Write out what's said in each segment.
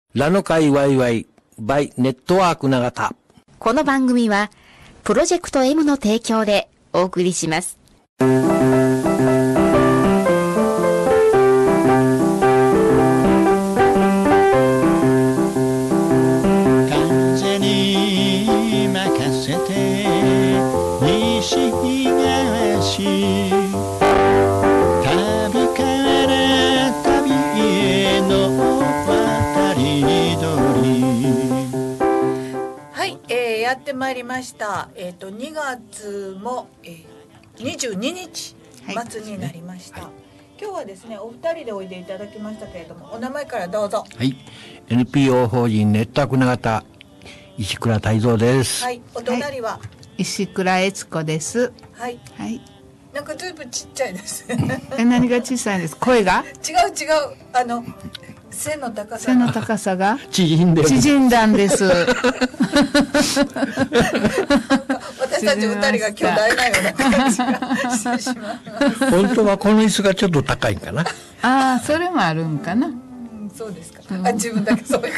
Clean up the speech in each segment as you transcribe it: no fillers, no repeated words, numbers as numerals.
ラノカイワイワイ by ネットワーク永田。 この番組はプロジェクト M の提供でお送りします。 風に任せて西東旅から旅への渡り鳥。 はい、やってまいりました。2月も、22日末になりました。今日はですね、お二人でおいでいただきましたけれども、お名前からどうぞ。 はい。NPO 法人ネットワーク永田、石倉泰造です。 はい。お隣は、 石倉悦子です。 はい。 はい。 なんかずいぶんちっちゃいです。 何が小さいんです？声が？ 違う。背の高さが縮んだんです。 私たち二人が巨大なような感じがしてしまいます。 本当はこの椅子がちょっと高いかな。 ああ、それもあるんかな。 そうですか。自分だけそういう。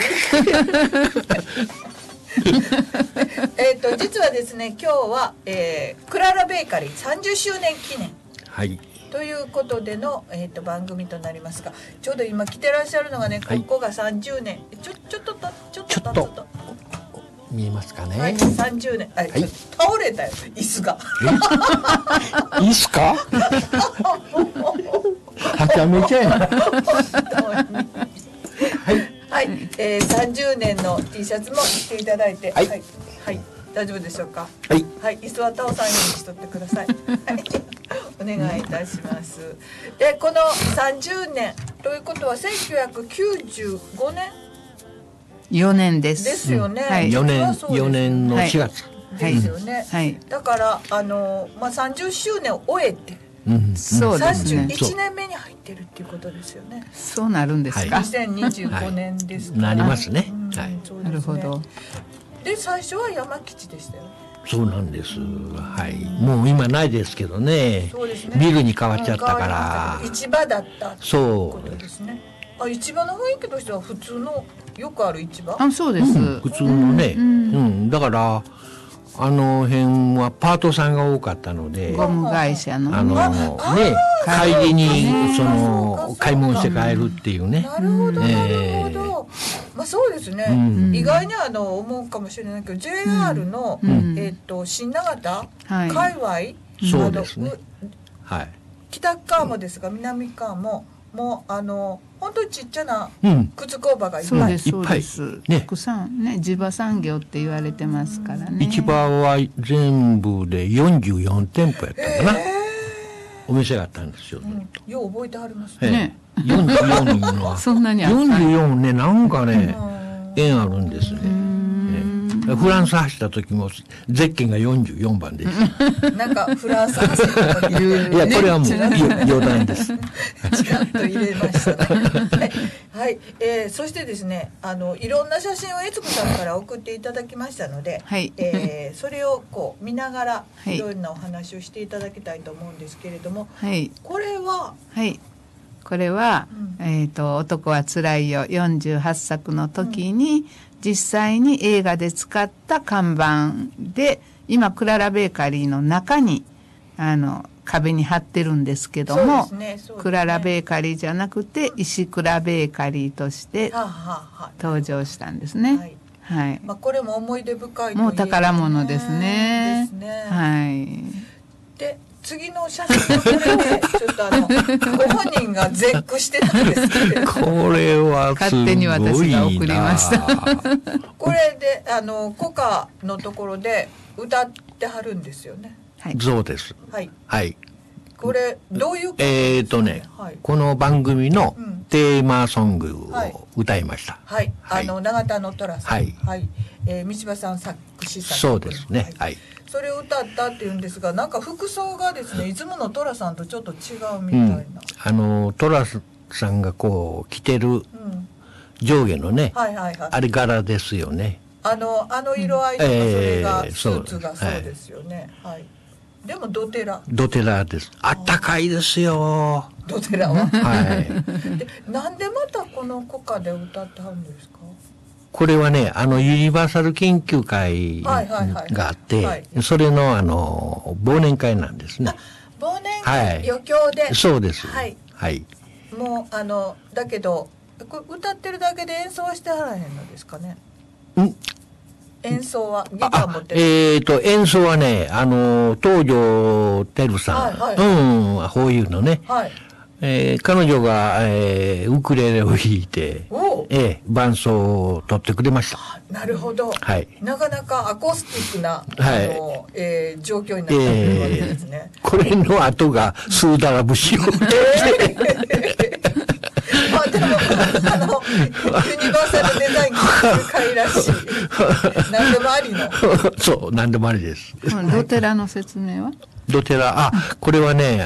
実はですね、今日は、クララベーカリー30周年記念。 はい。 ということでの、番組となりますが、ちょうど今来てらっしゃるのがね、ここが30年、ちょっと見えますかね。 はい、30年、はい、倒れたよ、椅子が。 いいっすか？はちゃめちゃやな。 はい、30年の T シャツも着ていただいて、はい、大丈夫でしょうか。はい、椅子はタオさんようにしとってください。お願いいたします。で、この30年ということは1995年 4年です。 ですよね。 4年の4月ですよね。だから30周年を終えて、 そうですね。 31年目に入ってるっていうことですよね。 そうなるんですか。 2025年ですから。 なりますね。 なるほど。 で、最初は山吉でしたよ。 そうなんです。はい。もう今ないですけどね。 そうですね。 ビルに変わっちゃったから。 市場だったってことですね。市場の雰囲気としては普通のよくある市場？ そうです。 普通のね。だからあの辺はパートさんが多かったので、 ゴム会社の帰りに買い物して帰るっていうね。 なるほど。そうですね。意外に思うかもしれないけど、JR の新長田界隈、 そうですね。はい。 北側もですが南側ももう本当にちっちゃな靴工場がいっぱい。 そうです。たくさんね、地場産業って言われてますからね。 市場は全部で44店舗やったかな。お店があったんですよ。 よう覚えてはりますね。 44のはそんなにあった。 44ね、なんかね、縁あるんですね。フランス走った時もゼッケンが44番でした。 なんかフランス走った時いや、これはもう余談です。 ちらっと入れましたね。はい、そしてですね、いろんな写真を悦子さんから送っていただきましたので、それをこう見ながらいろんなお話をしていただきたいと思うんですけれども、これは、 男はつらいよ48作の時に、実際に映画で使った看板で、今クララベーカリーの中に壁に貼ってるんですけども、クララベーカリーじゃなくて石倉ベーカリーとして登場したんですね。はい。 これも思い出深いともう宝物ですね。はい。 で、次の写真のこれでちょっとご本人が絶句してたんですけど、 これはすごいな。 勝手に私が送りました。 これでコカのところで歌ってはるんですよね。 そうです。はい。 これどういうことですかね。 この番組のテーマソングを歌いました。 はい。永田の虎さん。はい。道場さん作詞作曲。 そうですね。はい。 それを歌ったっていうんですが、なんか服装がですね、いつもの寅さんとちょっと違うみたいな。 寅さんがこう着てる上下のね、あれ柄ですよね。 色合いとかそれがスーツがそうですよね。はい。でもドテラです。あったかいですよ。 ドテラは。 はい。 でなんでまたこの国歌で歌ってはるんですか。 これはね、ユニバーサル研究会はいはいはいがあって、 はいそれの忘年会なんですね。 忘年会はい余興で。 そうです。 はい。 はい。 もうだけどこれ歌ってるだけで演奏はしてはらへんのですかね。 ん演奏はギター持ってる。 演奏はね、東條輝さん、 はいうん、こういうのね。 はい。 彼女が、ウクレレを弾いて、 おう伴奏を取ってくれました。 なるほど。 はい。 なかなかアコースティックな、 はい状況になってるわけですね。 これの後がスーダラ節を歌って、 まあでもユニバーサルデザイン研究会らしい。何でもありの。 そう、何でもありです。 ドテラの説明はドテラ、これはね、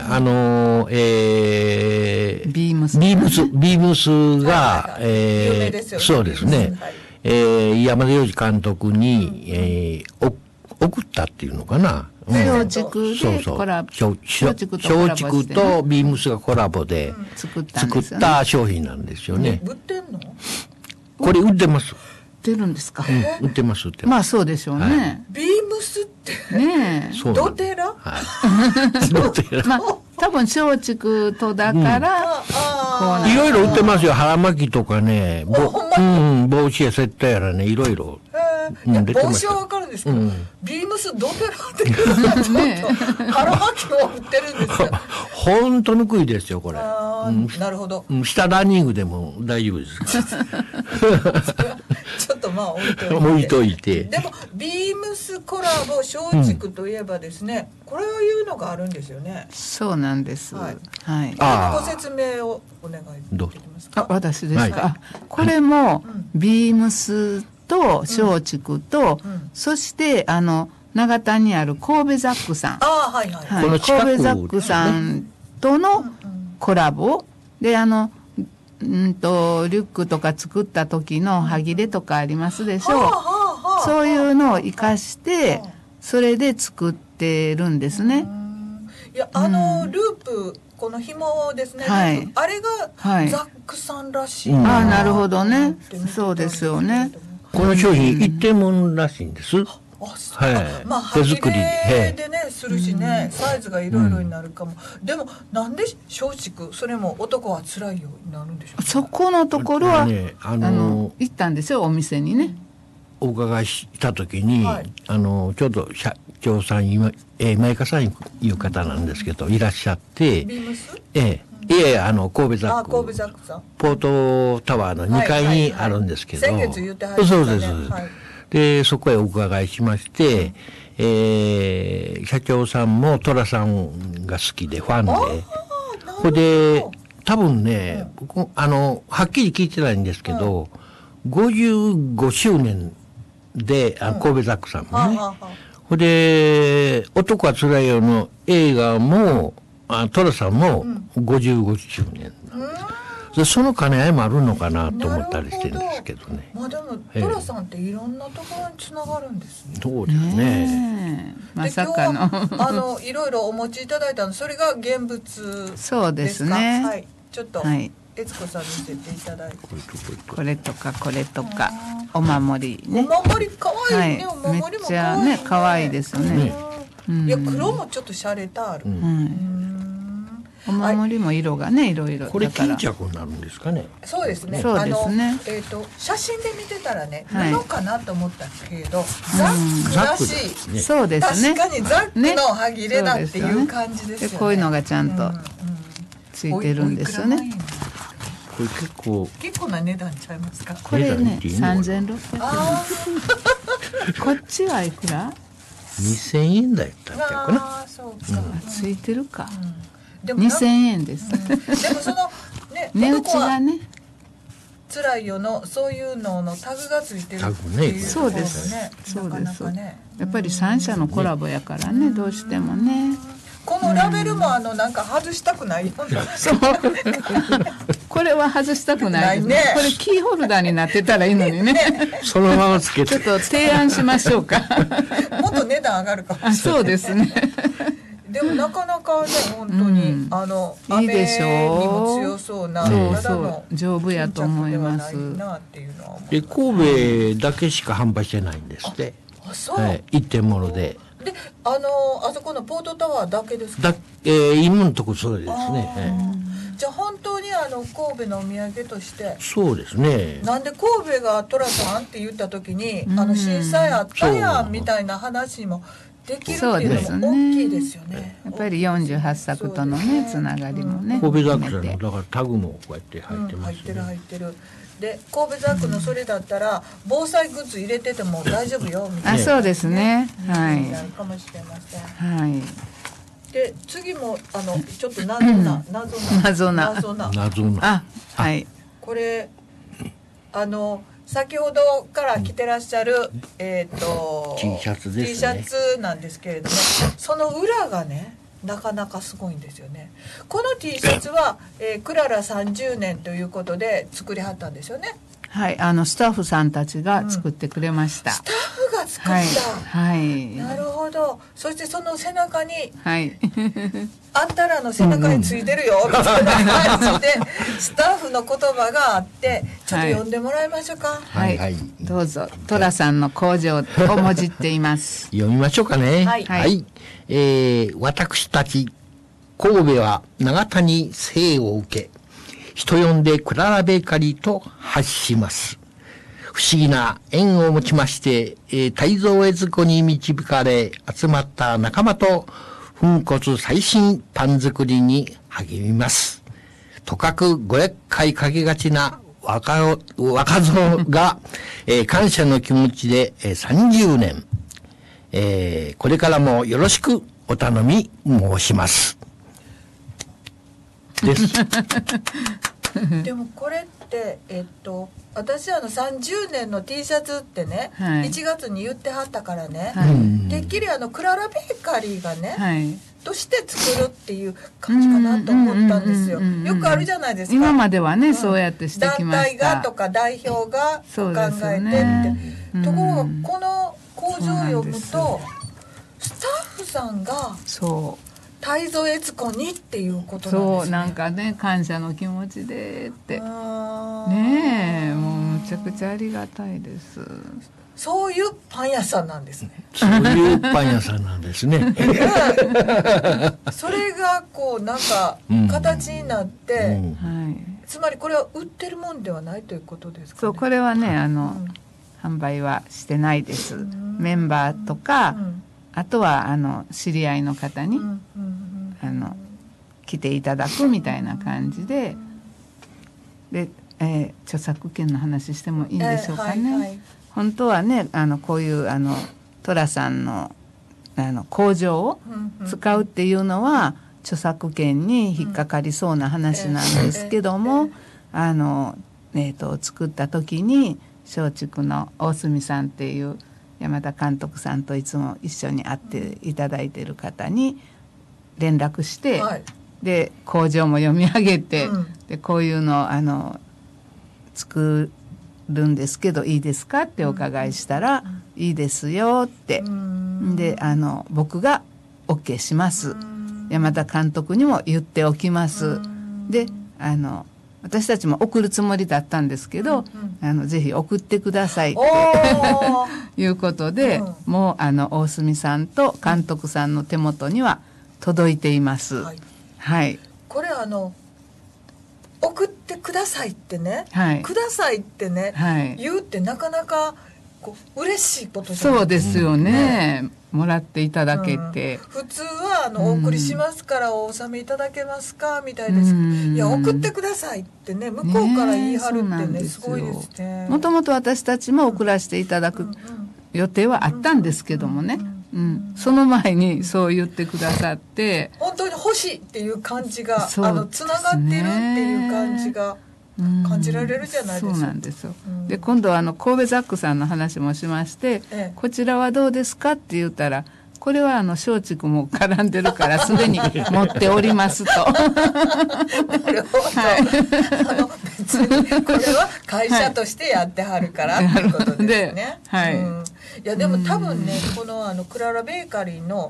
ビームス。 ビームスが、 有名ですよねそうですね。山田洋次監督に、送ったっていうのかな。 松竹でコラボ。 松竹とビームスがコラボで作ったん作っですよね。 た商品なんですよね。 売ってんの？ これ売ってます。 売ってるんですか。 売ってます、売ってます。 まあそうでしょうね。 ビームスってねそうなんですドテラ？ はい。ドテラえ。まあ多分松竹とだから、こうなんいろいろ売ってますよ。腹巻きとかね、帽子やセットやらね、いろいろ。 いや出てました帽子はわかるんですけど、ビームスドテラっていうのはちょっと腹巻きも売ってるんですよ。 本当にくいですよ、これ。 なるほど。 下ランニングでも大丈夫ですかちょっとまあ置いといて。 ら。置いといて。 でもビームスコラボ松竹といえばですね、これを言うのがあるんですよね。 そうなんです。 ははいい。 あご説明をお願いできますか。 私ですか。 はいこれもビームスと松竹と、そして長田にある神戸ザックさん。 はいはい。 はい、 この近く神戸ザックさんとのコラボでリュックとか作った時の歯切れとかありますでしょう。そういうのを生かしてそれで作ってるんですね。 いやループこの紐ですね。 はいあれがはいザックさんらしい。 ああなるほどね。そうですよね。 この商品一点物らしいんです。 はい。まあ歯切れでねするしね、サイズがいろいろになるかも。でもなんで松竹それも男は辛いよになるんでしょう。 そこのところは、 ね行ったんですよお店にね。 お伺いした時に、 はいちょうど社長さん今香さんいう方なんですけどいらっしゃってビームス？ 神戸ザック神戸ザックさん。 ポートタワーの2階にあるんですけど、 先月言ってはりましたね。 そうです、 はいでそこへお伺いしまして、社長さんも寅さんが好きでファンでこれで多分ね、僕はっきり聞いてないんですけど、55周年で神戸ザックさんもね、これで男はつらいよの映画も寅さんも55周年なんです、でその兼ね合いもあるのかなと思ったりしてるんですけどね。 まあでも寅さんっていろんなところにつながるんですね。 そうですね。 ねえまさかの。 で今日はいろいろお持ちいただいたのそれが現物ですか。 そうですねはい。ちょっとはい悦子さん見せていただいて。 これとかこれとかお守りおね。 守り可愛いね。 はいお守りも可愛いね。 めっちゃね可愛いですよねいや黒もちょっと洒落たある。 お守りも色がねいろいろこれだから巾着になるんですかね。 そうですね。 そうですね写真で見てたらね、 はい布かなと思ったけど、ザックらしい。 ねそうですね。 確かにザックの歯切れだっていう感じですよね。 でこういうのがちゃんとついてるんですよね。 これ結構結構な値段ちゃいますか。 これね値段っていいの 3600 あ円。こっちはいくら？ 2000円台だったかな。 あー、そうか。 ついてるか。 でも 2000円です。 でもそのね、 値打男はちがね。 辛いよのそういうののタグがついてるタってグねいうところがね、 そうなかですなかね。 やっぱり3社のコラボやからねどうしてもね。 このラベルもなんか外したくないような。 そう。これは外したくないですね。 ないねこれキーホルダーになってたらいいのにね。 そのままつけてちょっと提案しましょうか。 もっと値段上がるかもしれない。 あ、そうですね。 でもなかなかね本当に、 いいでしょう。 雨にも強そうな、ただの丈夫やと思います。 なっていうのは思います。 で神戸だけしか販売してないんですって。 そう。 一点物で。 であそこのポートタワーだけですか。 今のところそうですね。 じゃあ本当に神戸のお土産としてそうですね。 なんで神戸が寅さんって言った時に、震災あったやんみたいな話もできるっていうのも大きいですよね。 やっぱり48作とのねつながりもね。 神戸ザクさんのだからタグもこうやって入ってますね。 入ってる。で神戸ザクのそれだったら防災グッズ入れてても大丈夫よみたいな。 そうですね。はい。 かもしれません。 はい。 で次もちょっと謎な。 はい。 これ先ほどから着てらっしゃる T シャツですね。 T シャツなんですけれども、その裏がねなかなかすごいんですよね。この T シャツは、クララ30年ということで作りはったんですよね。 はい、スタッフさんたちが作ってくれました。 スタッフが作った。 はい。 なるほど。そしてその背中に、 はい。 あんたらの背中についてるよみたいな感じでスタッフの言葉があって、ちょっと読んでもらいましょうか。 はい。どうぞ。寅さんの工場をもじっています。 読みましょうかね。 はい。 私たち神戸は長田に生を受け、人呼んでクララベーカリーと発します。不思議な縁を持ちまして、泰造悦子に導かれ集まった仲間と粉骨最新パン作りに励みます。とかくご厄介かけがちな若造が、感謝の気持ちで、30年、これからもよろしくお頼み申します。です。 でもこれって私30年の T シャツってね、 はい、 1月に言ってはったからね、 はい、 てっきりクララベーカリーがね、 はい、 として作るっていう感じかなと思ったんですよ。よくあるじゃないですか。 今まではね、そうやってしてきました。 団体がとか代表が考えてって、ところがこの工場を読むとスタッフさんが泰造悦子にっていうことなんですね。 そうなんかね、感謝の気持ちでってねえ、もうむちゃくちゃありがたいです。 そういうパン屋さんなんですね。 そういうパン屋さんなんですね。 それがこうなんか形になって、つまりこれは売ってるもんではないということですかね。 そう、これはね販売はしてないです。メンバーとか、あとは知り合いの方に、来ていただくみたいな感じで、著作権の話してもいいんでしょうかね。本当はねこういう寅さんの工場を使うっていうのは著作権に引っかかりそうな話なんですけども、作った時に松竹の大隅さんっていう山田監督さんといつも一緒に会っていただいている方に連絡して、で工場も読み上げて、でこういうの作るんですけどいいですかってお伺いしたら、いいですよって、で僕が OK します、山田監督にも言っておきます、で私たちも送るつもりだったんですけど、ぜひ送ってくださいっていうことで、もう大隅さんと監督さんの手元には届いています。はい。 これ送ってくださいってね、くださいってね、言うってなかなか嬉しいことじゃないですか。 そうですよね。もらっていただけて、 普通はお送りしますからお納めいただけますかみたいです。いや送ってくださいってね、向こうから言い張るってね、すごいですね。 もともと私たちも送らせていただく予定はあったんですけどもね、その前にそう言ってくださって、 本当に欲しいっていう感じがつながってるっていう感じが感じられるじゃないですか。 そうなんですよ。で今度神戸ザックさんの話もしまして、こちらはどうですかって言ったら、これは松竹も絡んでるからすでに持っておりますと。なるほど。別にこれは会社としてやってはるからっていうことですね。いやでも多分ね、このクララベーカリーの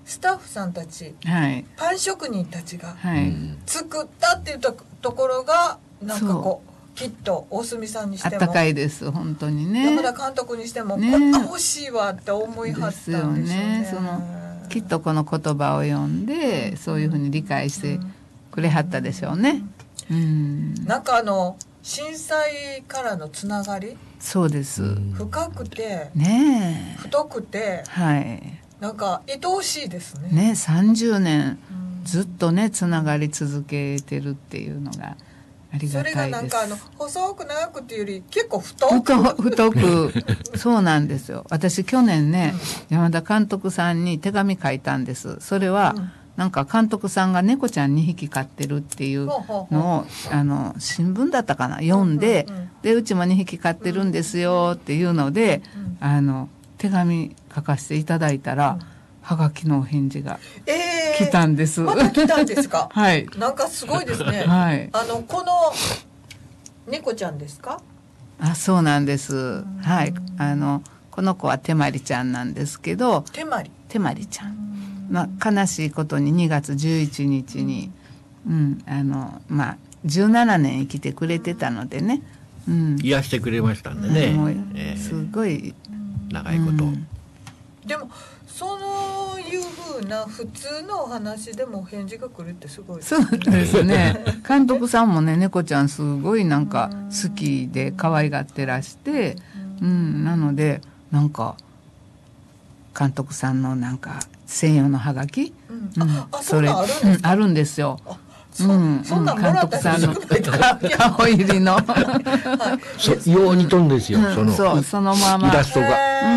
スタッフさんたち、 はい、 パン職人たちがはい作ったっていうところがなんかこうきっと大隅さんにしてもあったかいです本当にね。 山田監督にしても、 ね、 これ欲しいわって思いはったんでしょうね。 そのきっとこの言葉を読んでそういうふうに理解してくれはったでしょうね。 なんか震災からのつながり、 そうです、 深くて、 ね、 太くて、 はい、 なんか愛おしいですね。 ね、30年ずっとねつながり続けてるっていうのがありがたいです。 それがなんか細く長くっていうより結構太くそうなんですよ。私去年ね、山田監督さんに手紙書いたんです。それは、なんか監督さんが猫ちゃん2匹飼ってるっていうのを新聞だったかな読んで、でうちも2匹飼ってるんですよっていうので、手紙書かせていただいたら、はがきのお返事が来たんです。 また来たんですか？ はい。 なんかすごいですね。 はい。 この猫ちゃんですか？ あ、そうなんです。はい。この子は手まりちゃんなんですけど、手まりちゃん。悲しいことに2月11日に、17年生きてくれてたのでね、 癒してくれましたんでね、 すごい長いこと、 でもそういうふうな普通のお話でも返事が来るってすごいですね。 そうですね。監督さんもね、猫ちゃんすごいなんか好きで可愛がってらして、なのでなんか監督さんのなんか専用のハガキ、それあるんですよ。 そんなんもらった監督さんの顔入りのようにとんですよ、 そのままイラストが。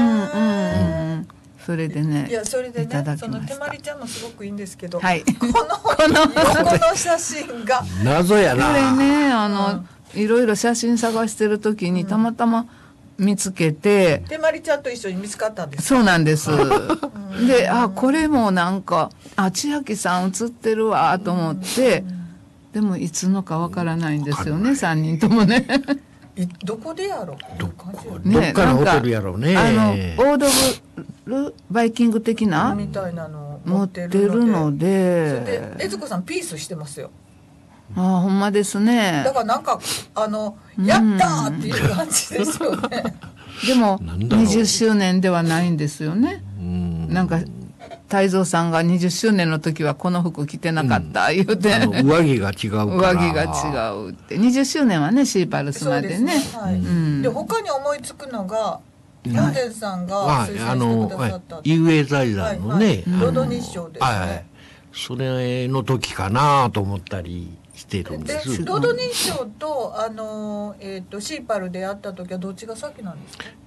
それでね、 いやそれでね、その手まりちゃんもすごくいいんですけど、この横の写真が謎やな。 これね、いろいろ写真探してる時にたまたま見つけて、 手まりちゃんと一緒に見つかったんです。 そうなんです。で、これもなんか千秋さん写ってるわと思って、でもいつのかわからないんですよね、3人ともね。 どこでやろう、 どっかのホテルやろうね。 オードブルバイキング的なみたいなの持ってるので、 それで悦子さんピースしてますよ。 ほんまですね。 だからなんかやったーっていう感じですよね。 でも20周年ではないんですよね。なんか泰造さんが20周年の時はこの服着てなかった言うて、 上着が違うから、 上着が違うって20周年はねシーパルスまでね。 で他に思いつくのがヤンデンさんが推薦してくださった遊泳財団のね、 ロド日賞ですね。 それの時かなと思ったりしてるんです。 ロド日賞とシーパルでやった時はどっちが先なんですか？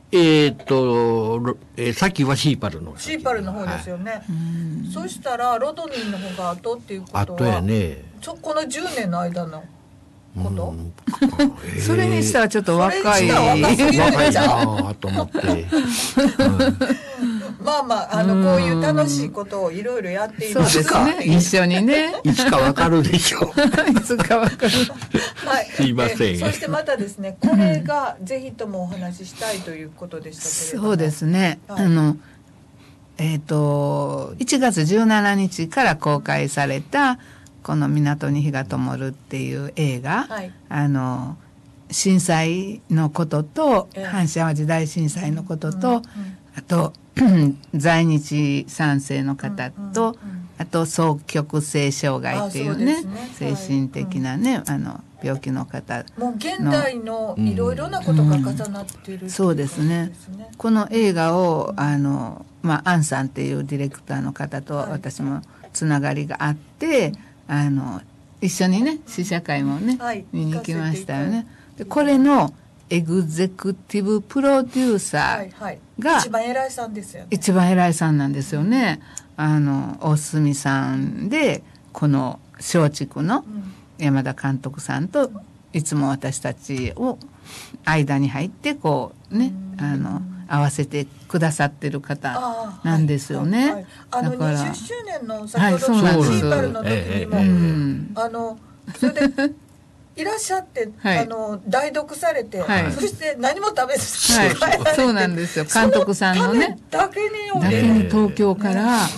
さっきはシーパルの方ですよね。そしたらロドニーの方が後っていうことは後やね。 この10年の間のこと、 それにしたらちょっと若い若いなと思って。 まあこういう楽しいことをいろいろやっていますか。 そうですね。一緒にね。 いつかわかるでしょう。 いつかわかる。 はい。 すいません。 そしてまたですね、これがぜひともお話ししたいということでしたけれども。 そうですね。1月17日から公開されたこの港に火が灯るっていう映画、震災のことと、阪神淡路大震災のことと、あと在日3世の方と、あと双極性障害っていうね、精神的なね、病気の方もう現代のいろいろなことが重なっている、 そうですね。この映画をアンさんっていうディレクターの方と私もつながりがあって、一緒にね試写会もね、見に行きましたよね。でこれのエグゼクティブプロデューサーが一番偉いさんですよね。 一番偉いさんなんですよね。大隅さんでこの松竹の山田監督さんといつも私たちを間に入ってこうね合わせてくださってる方なんですよね。 だから20周年の先ほどのシーパルの時にもそれでいらっしゃって、代読されて、そして何も食べずそうなんですよ。監督さんのねだけに東京から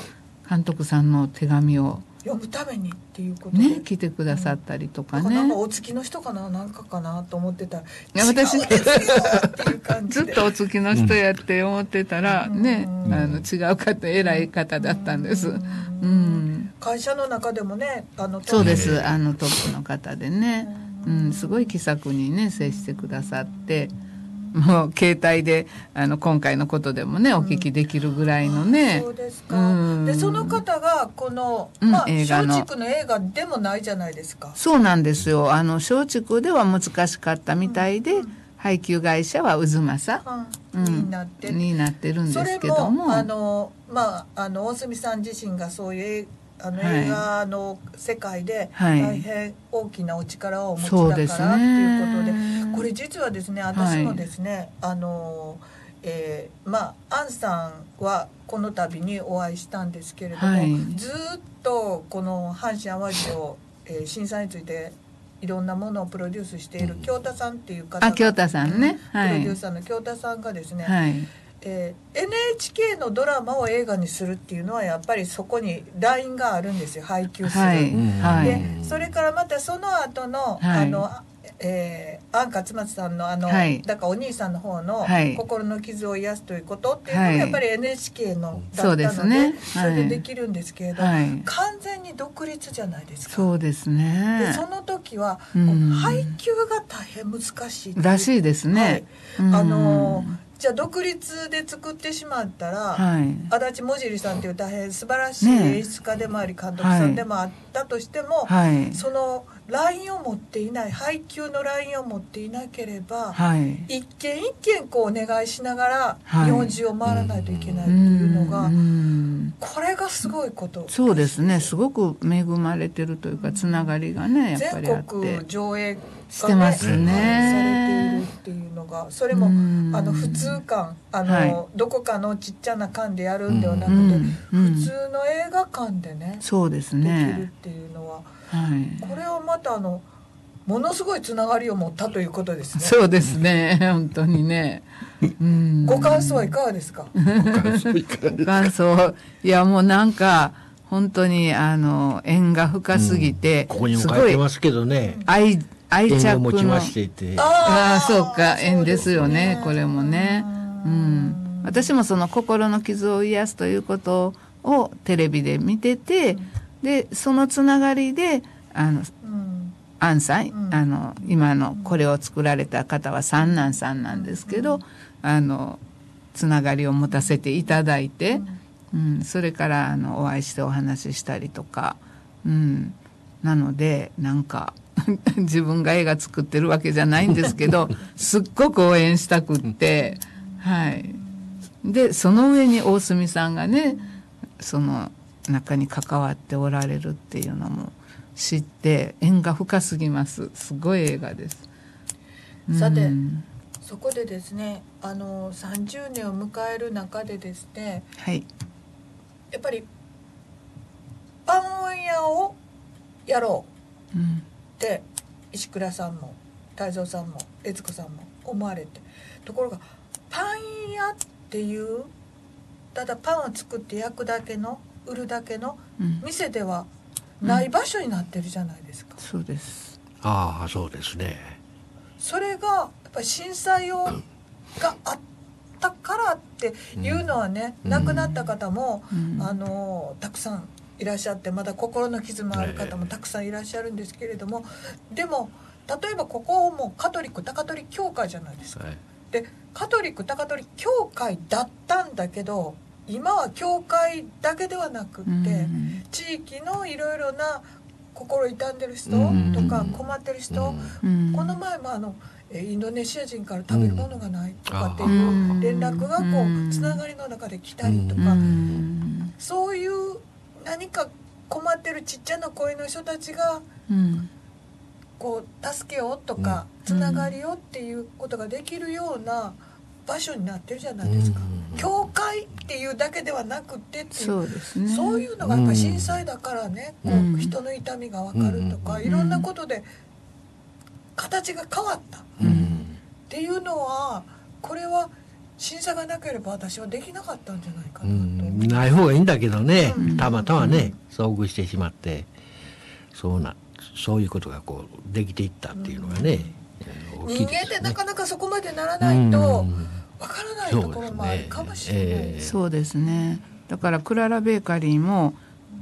監督さんの手紙を読むためにっていうことでね来てくださったりとかね、 なんかお付きの人かな、なんかかなと思ってたら、 私違うんですよっていう感じでずっとお付きの人やって思ってたら、ね違う方、偉い方だったんです。 会社の中でもねそうです、トップの方でね、すごい気さくにね接してくださって、もう携帯で今回のことでもねお聞きできるぐらいのね、 そうですか、でその方がこの、 映画の松竹の映画でもないじゃないですか。 そうなんですよ、松竹では難しかったみたいで、配給会社は渦政、になってるんですけども、 それも大隅さん自身がそういう映画の世界で大変大きなお力をお持ちだからっていうことで、これ実はですね、私もですね、アンさんはこの度にお会いしたんですけれども、ずっとこの阪神・淡路を、震災についていろんなものをプロデュースしている京太さんっていう方が、 京太さんね、 プロデューサーの京太さんがですね、NHK のドラマを映画にするっていうのはやっぱりそこにラインがあるんですよ、配給する、でそれからまたその後の、安勝松さんのだからお兄さんの方の心の傷を癒すということっていうのがやっぱり NHK のだったので、それでできるんですけれど、完全に独立じゃないですか。 そうですね。 でその時は、配給が大変難しいらしいですね。 じゃあ独立で作ってしまったら、足立もじりさんという大変素晴らしい演出家でもあり監督さんでもあったとしても、そのラインを持っていない、配給のラインを持っていなければ、一件一件こうお願いしながら日本中を回らないといけないっていうのが、これがすごいこと。 そうですね、すごく恵まれてるというか、つながりがねやっぱりあって全国上映してますね、 されているっていうのが、それも普通館どこかのちっちゃな館でやるんではなくて、普通の映画館でね、 そうですできるね、 っていうのは、これはまたものすごいつながりを持ったということですね。 そうですね、本当にね。 ご感想はいかがですか？ ご感想、いやもうなんか本当に縁が深すぎて、 ここにも書いてますけどね、 愛着の縁を持ちましていて、 そうか、縁ですよね、これもね。私もその心の傷を癒すということをテレビで見てて、でそのつながりでアンさん、今のこれを作られた方は三男さんなんですけど、つながりを持たせていただいて、それからお会いしてお話ししたりとか、なのでなんか自分が映画作ってるわけじゃないんですけどすっごく応援したくって、でその上に大隅さんがねその中に関わっておられるっていうのも知って縁が深すぎます。すごい映画です。 さて、そこでですね30年を迎える中でですね、やっぱりパン屋をやろうって石倉さんも泰造さんも悦子さんも思われて、ところがパン屋っていうただパンを作って焼くだけの売るだけの店ではない場所になってるじゃないですか。 そうです。 そうですね。 それがやっぱり震災があったからっていうのはね、亡くなった方も、たくさんいらっしゃって、まだ心の傷もある方もたくさんいらっしゃるんですけれども、でも例えばここもカトリック高取教会じゃないですか。でカトリック高取教会だったんだけど、今は教会だけではなくって、地域のいろいろな心痛んでる人とか困ってる人、この前もインドネシア人から食べるものがないとかっていう連絡がこうつながりの中で来たりとか、そういう何か困ってるちっちゃな声の人たちがこう助けをとかつながりをっていうことができるような場所になってるじゃないですか。教会っていうだけではなくてっていう、 そうですね、 そういうのがやっぱり震災だからね、こう人の痛みが分かるとか、いろんなことで形が変わったっていうのは、これは審査がなければ私はできなかったんじゃないかなと、 ない方がいいんだけどね、たまたまね遭遇してしまってそういうことがこうできていったっていうのがね、大きい人ですよね。 間ってなかなかそこまでならないとわからないところもあるかもしれない。 そうですね。だからクララベーカリーも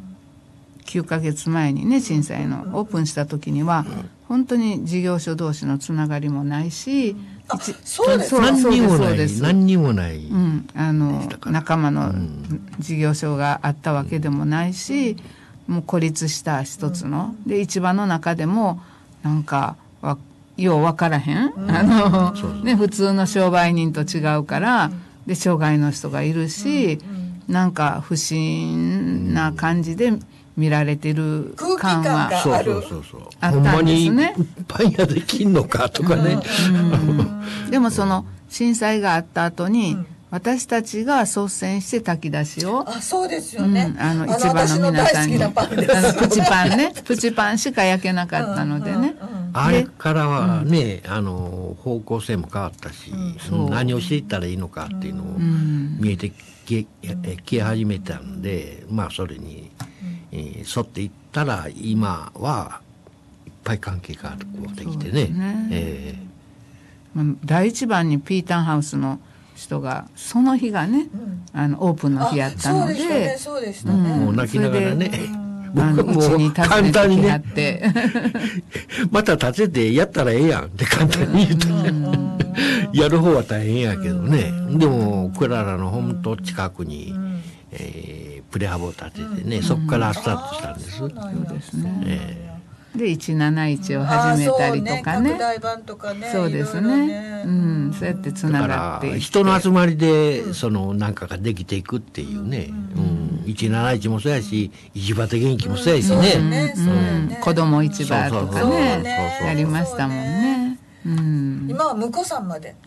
9ヶ月前にね震災のオープンした時には本当に事業所同士のつながりもないし、 そうです何にもないです何にもない、 仲間の事業所があったわけでもないし、もう孤立した一つの、で市場の中でもなんかよう分からへん、普通の商売人と違うから、で障害の人がいるし、なんか不審な感じで見られてる感は空気感があったんですね。 ほんまにパン屋できんのかとかね、 でもその震災があった後に、私たちが率先して炊き出しを、 そうですよね、 市場の皆さんにプチパンね、プチパンしか焼けなかったのでね、 あれからはね、方向性も変わったし、何をしていったらいいのかっていうのを見えてき始めたんで、まあそれに、沿っていったら今はいっぱい関係ができてね。 第一番にピータンハウスの人がその日がね、オープンの日やったので、 そうでしたね。 もう泣きながらね、 うちに訪ねてきはって、 また立ててやったらええやんって簡単に言うとね、やる方は大変やけどね。でもクララの本当近くに、プレハブを立ててね、そこからスタートしたんです。 そうですね。で171を始めたりとかね、 拡大版とかね、 そうですね、そうやってつながっていって、 人の集まりでそのなんかができていくっていうね、171もそうやし、市場的元気もそうやしね、 子供市場とかねやりましたもんね。 今は婿さんまで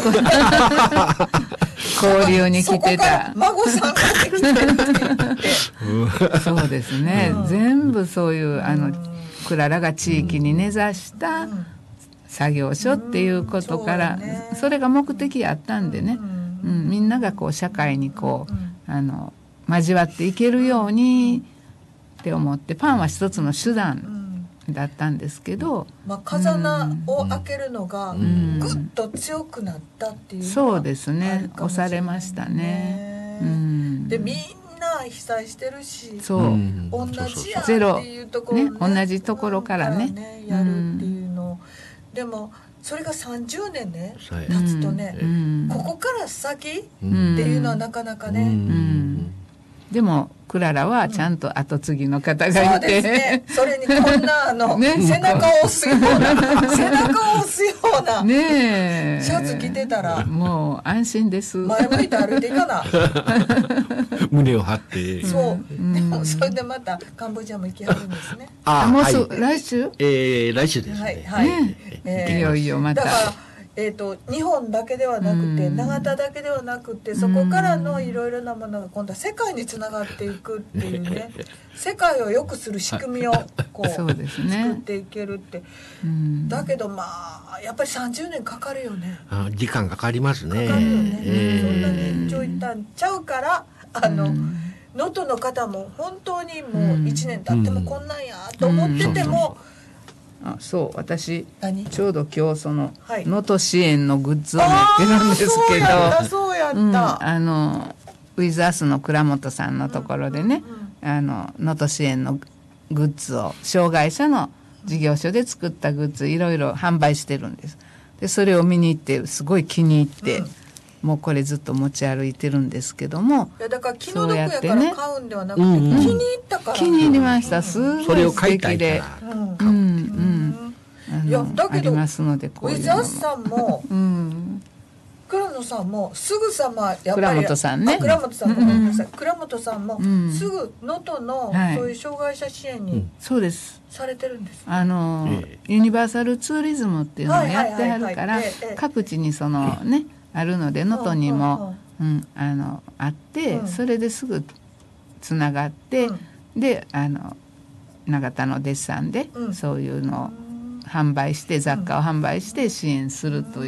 交流に来てた孫さんができてるって言ってそうですね、全部そういうクララが地域に根ざした作業所っていうことから、それが目的やったんでね、みんながこう社会にこう交わっていけるようにって思って、パンは一つの手段だったんですけど、 風穴を開けるのがぐっと強くなったっていうのはそうですね、押されましたね。 でみんな被災してるし、 そう同じやっていうところね、 同じところからねやるっていうの、でもそれが30年ね経つとね、ここから先っていうのはなかなかね、 でもクララはちゃんと後継ぎの方がいて、 そうですね、それにこんな背中を押すような背中を押すようなねシャツ着てたらもう安心です。 前向いて歩いていかな胸を張って、 そうでもそれでまたカンボジアも行きはるんですね。 もう来週来週ですね。 いよいよまた。 だから日本だけではなくて、永田だけではなくて、そこからのいろいろなものが今度は世界につながっていくっていうね世界を良くする仕組みをこうそうですね、 作っていけるって、だけどまあやっぱり30年かかるよね。 時間かかりますね。 かかるよね、そんなに一長一短ちゃうから能登の方も本当にもう1年経ってもこんなんやと思ってても、 そう私何ちょうど今日そのはい能登支援のグッズを持ってるんですけど、 そうやったウィズアスの倉本さんのところでね、能登支援のグッズを障害者の事業所で作ったグッズいろいろ販売してるんです。でそれを見に行ってすごい気に入って、もうこれずっと持ち歩いてるんですけども、 いやだから気の毒やから買うんではなくて、気に入ったから気に入りました。すごいそれを素買いたい敵で、 からいやだけどありますので、こういうウィズのもアスさんも倉野さんもすぐさまやっぱり倉本さんね倉本さんごめんなさい、倉本さんもすぐ能登のそういう障害者支援にそうですされてるんです。 ユニバーサルツーリズムっていうのをやってはるから、各地にそのねあるので、能登にもあって、それですぐつながって、で永田の弟子さんでそういうのを販売して、雑貨を販売して支援するという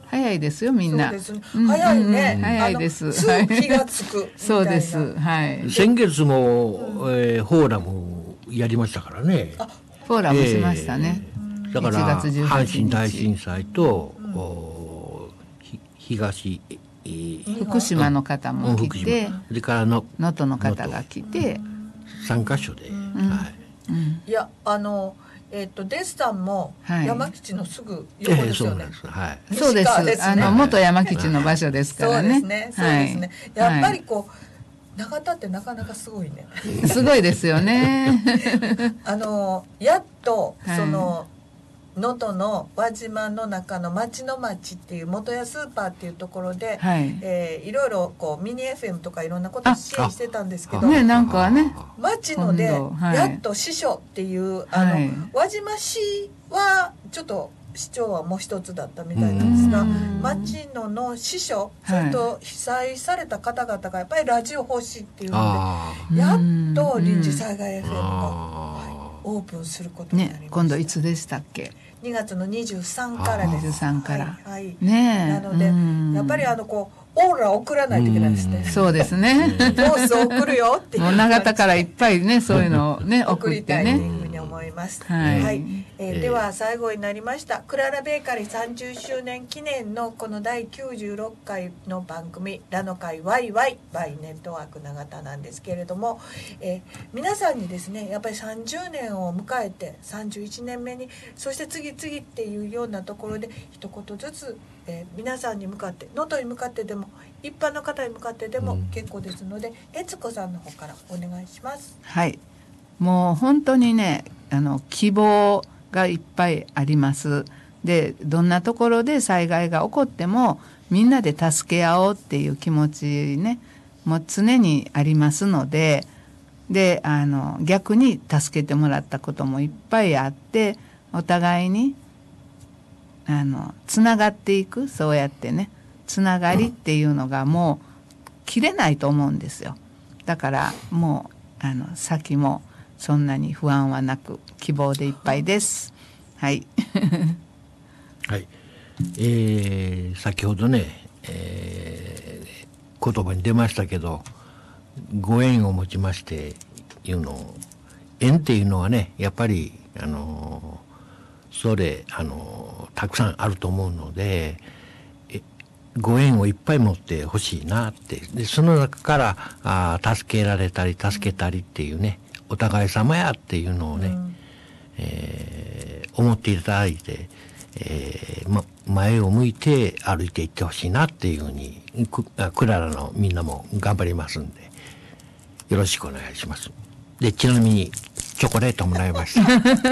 早いですよみんな。 そうですね。早いね。 早いです。 すぐ気がつくみたいな。 そうです。はい。 先月も、フォーラムやりましたからね。 フォーラムしましたね。 だから 1月18日阪神大震災と、東、 福島の方も来て、 それから能登の方が来て、 3カ所で、はい。 いやデスさんも山吉のすぐ横ですよね。 はい。 そうです。元山吉の場所ですからね。 そうですね。そうですね。やっぱりこう長田ってなかなかすごいね。 すごいですよね。 やっとその能登の輪島の中の町の町っていう元屋スーパーっていうところで、いろいろこうミニ FM とかいろんなことを支援してたんですけど、 ね、なんかね、 町のでやっと支所っていう輪島市はちょっと市長はもう一つだったみたいなんですが、町の支所、それと被災された方々がやっぱりラジオ欲しいっていうので、やっと臨時災害 FM がオープンすることになりました。 今度いつでしたっけ ？2月の23からです。 23から。 はい。 ねなのでやっぱりこうオーラ送らないといけないですね。 そうですね。 コース送るよっていう。 もう長田からいっぱいねそういうのをね送ってね。 送りたいというふうに思います。はい。では最後になりましたクララベーカリー30周年記念のこの第96回の番組ラノ会ワイワイバイネットワーク長田なんですけれども、皆さんにですねやっぱり30年を迎えて31年目にそして次々っていうようなところで一言ずつ、皆さんに向かって能登に向かってでも一般の方に向かってでも結構ですので、悦子さんの方からお願いします。 はい。もう本当にね希望がいっぱいあります。でどんなところで災害が起こってもみんなで助け合おうっていう気持ちねもう常にありますので、逆に助けてもらったこともいっぱいあってお互いにつながっていく、そうやってねつながりっていうのがもう切れないと思うんですよ。だからもう先もそんなに不安はなく希望でいっぱいです。はい。 はい。先ほどね、言葉に出ましたけど、ご縁を持ちましていうのを、縁っていうのはね、やっぱりそれたくさんあると思うので、ご縁をいっぱい持ってほしいなって、でその中から助けられたり助けたりっていうね。お互い様やっていうのをね、思っていただいて、前を向いて歩いていってほしいなっていうふうにクララのみんなも頑張りますんでよろしくお願いします。でちなみにチョコレートもらいました。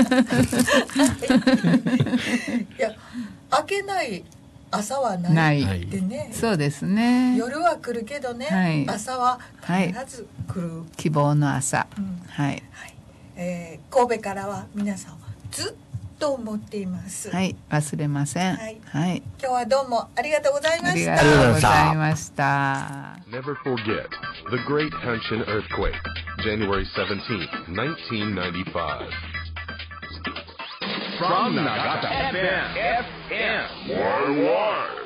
いや開けない朝はないってね。 そうですね。 夜は来るけどね、朝は必ず来る、 希望の朝。はい。 神戸からは皆さんずっと思っています。 はい、忘れません。はい。 今日はどうもありがとうございました。 ありがとうございました。 Never forget the Great Hanshin Earthquake, January 17th, 1995. From Nagata FM.